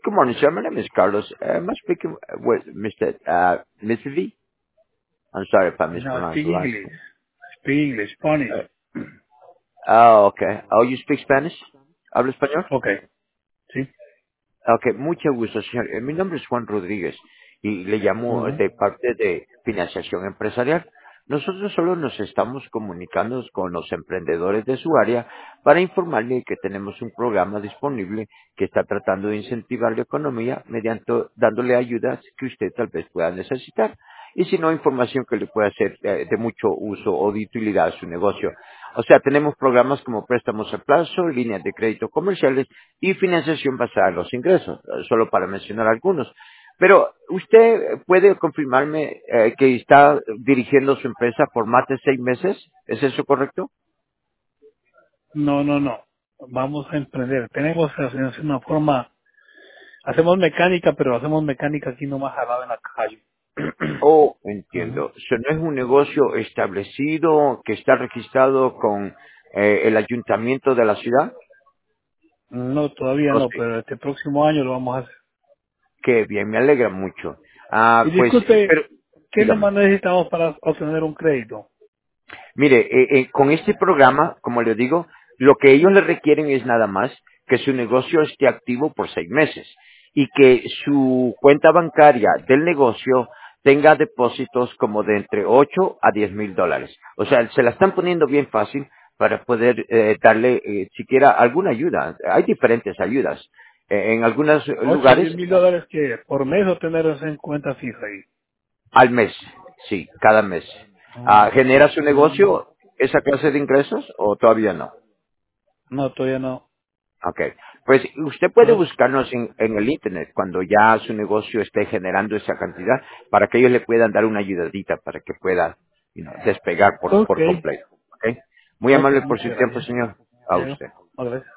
Good morning, sir. My name is Carlos. Am I speaking with Mr. V? I'm sorry if I No, mispronounced speak the last English. name. Speak English. Spanish. Uh, oh, okay. Oh, you speak Spanish? ¿Habla español? Okay. Sí. Ok, mucho gusto, señor. Mi nombre es Juan Rodríguez y le llamo Ujú. de parte de Financiación Empresarial. Nosotros solo nos estamos comunicando con los emprendedores de su área para informarle que tenemos un programa disponible que está tratando de incentivar la economía mediante dándole ayudas que usted tal vez pueda necesitar. Y si no, información que le pueda ser de mucho uso o de utilidad a su negocio. O sea, tenemos programas como préstamos a plazo, líneas de crédito comerciales y financiación basada en los ingresos, solo para mencionar algunos. Pero usted puede confirmarme que está dirigiendo su empresa por más de 6 meses, ¿es eso correcto? No, no, no. Vamos a emprender. Tenemos que hacer una forma. Hacemos mecánica, pero hacemos mecánica aquí nomás al lado en la calle. Oh, Ujú. entiendo. ¿Eso no es un negocio establecido que está registrado con el ayuntamiento de la ciudad? No, todavía No no, sé. pero este próximo año lo vamos a hacer. Qué bien, me alegra mucho. Y Pues, disculpe, pero, ¿qué dígame. nomás necesitamos para obtener un crédito? Mire, con este programa, como le digo, lo que ellos le requieren es nada más que su negocio esté activo por 6 meses y que su cuenta bancaria del negocio tenga depósitos como de entre 8 a 10 mil dólares. O sea, se la están poniendo bien fácil para poder darle siquiera alguna ayuda. Hay diferentes ayudas. En algunos 8 o 10 lugares mil dólares que por mes o tener eso en cuenta fija ahí. al mes, sí, cada mes. Mm, ¿Genera su mm, negocio esa clase de ingresos o todavía no? No, todavía no. Ok. Pues usted puede No. buscarnos en el Internet cuando ya su negocio esté generando esa cantidad para que ellos le puedan dar una ayudadita para que pueda despegar Ok. por completo. Ok. Muy Ok, amable por muchas su tiempo, gracias. señor. A Bueno, usted. gracias.